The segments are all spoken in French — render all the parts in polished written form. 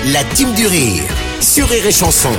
La team du rire sur Rire et Chanson.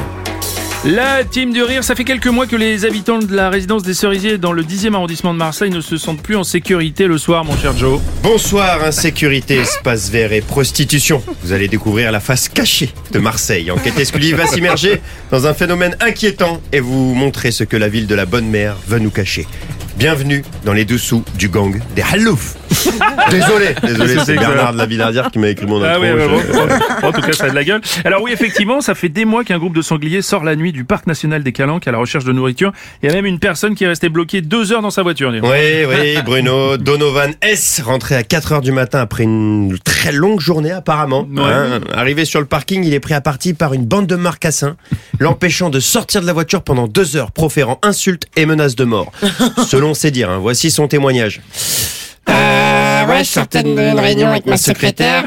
La team du rire, ça fait quelques mois que les habitants de la résidence des Cerisiers dans le 10e arrondissement de Marseille ne se sentent plus en sécurité le soir, mon cher Joe. Bonsoir, insécurité, espace vert et prostitution. Vous allez découvrir la face cachée de Marseille. Enquête exclusive va s'immerger dans un phénomène inquiétant et vous montrer ce que la ville de la Bonne Mère veut nous cacher. Bienvenue dans les dessous du gang des Halouf. Désolé, c'est Bernard de la Villardière qui m'a écrit mon intro. Ah oui, bon, en tout cas, ça a de la gueule. Alors oui, effectivement, ça fait des mois qu'un groupe de sangliers sort la nuit du parc national des Calanques à la recherche de nourriture. Il y a même une personne qui est restée bloquée 2 heures dans sa voiture. Oui, Bruno Donovan S. rentré à 4h du matin après une très longue journée apparemment. Ouais. Arrivé sur le parking, il est pris à partie par une bande de marcassins, l'empêchant de sortir de la voiture pendant 2 heures, proférant insultes et menaces de mort. Selon ses dires, voici son témoignage. Ouais, je sortais d'une réunion avec ma secrétaire.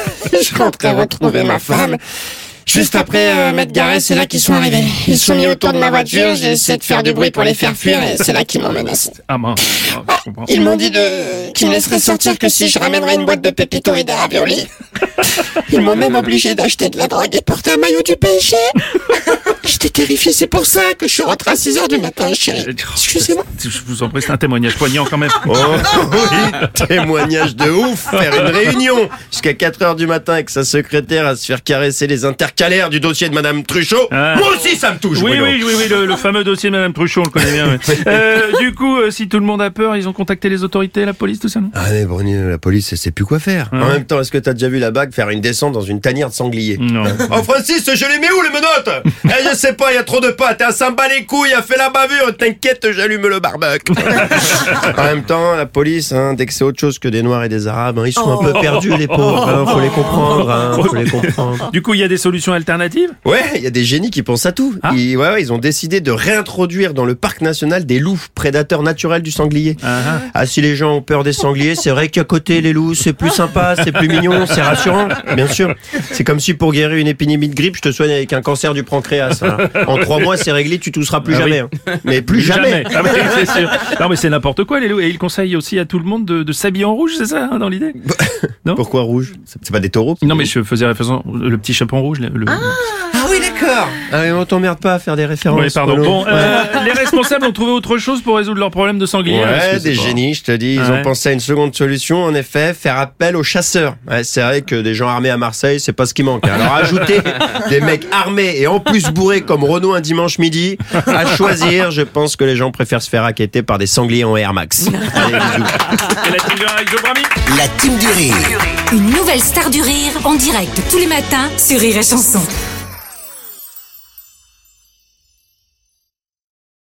Je rentrais retrouver ma femme. Juste après m'être garé, c'est là qu'ils sont arrivés. Ils sont mis autour de ma voiture, j'ai essayé de faire du bruit pour les faire fuir et c'est là qu'ils m'ont menacé. Ah mince, je comprends. Ils m'ont dit qu'ils me laisseraient sortir que si je ramènerais une boîte de pépito et des raviolis. Ils m'ont même obligé d'acheter de la drogue et porter un maillot du PSG. J'étais terrifié, c'est pour ça que je suis rentré à 6h du matin, chérie. Excusez-moi. Je vous en prie, c'est un témoignage poignant quand même. Oh oui, témoignage de ouf. Faire une réunion jusqu'à 4h du matin avec sa secrétaire à se faire caresser les intercalaires du dossier de Madame Truchot. Ah. Moi aussi ça me touche, Oui, Bruno. le fameux dossier de Madame Truchot, on le connaît bien. Ouais. Du coup, si tout le monde a peur, ils ont contacté les autorités, la police, tout ça, non? Ah mais Bruno, la police elle sait plus quoi faire. Ouais. En même temps, est-ce que t'as déjà vu la bague faire une descente dans une tanière de sanglier? Non. Oh Francis, je les mets où les menottes? Je sais pas, il y a trop de pâtes, ça me bat les couilles, a fait la bavure, t'inquiète, j'allume le barbecue. En même temps, la police, dès que c'est autre chose que des Noirs et des Arabes, ils sont un peu perdus les pauvres, faut les comprendre, Du coup, il y a des solutions alternatives? Ouais, il y a des génies qui pensent à tout. Ah. Ils ont décidé de réintroduire dans le parc national des loups, prédateurs naturels du sanglier. Ah, si les gens ont peur des sangliers, c'est vrai qu'à côté, les loups, c'est plus sympa, c'est plus mignon, c'est rassurant, bien sûr. C'est comme si pour guérir une épidémie de grippe, je te soigne avec un cancer du pancréas. En 3 mois, c'est réglé, tu tousseras plus jamais. Mais plus jamais. Ah oui, c'est sûr. Non, mais c'est n'importe quoi, les loups. Et il conseille aussi à tout le monde de s'habiller en rouge, c'est ça, dans l'idée? Non. Pourquoi rouge? C'est pas des taureaux? Non, mais je faisais référence le petit chaperon rouge. Ah oui, d'accord. Ah, mais on t'emmerde pas à faire des références. Oui, pardon. Bruno. Bon, les responsables ont trouvé autre chose pour résoudre leur problème de sanglier. Ouais, des génies, je te dis. Ils ont pensé à une seconde solution, en effet, faire appel aux chasseurs. Ouais, c'est vrai que des gens armés à Marseille, c'est pas ce qui manque. Alors ajouter des mecs armés et en plus bourrés comme Renaud un dimanche midi, à choisir, je pense que les gens préfèrent se faire raqueter par des sangliers en Air Max. Allez, bisous. Et la team du rire avec Joe Brami. La team du rire. Une nouvelle star du rire en direct tous les matins sur Rire et Chanson.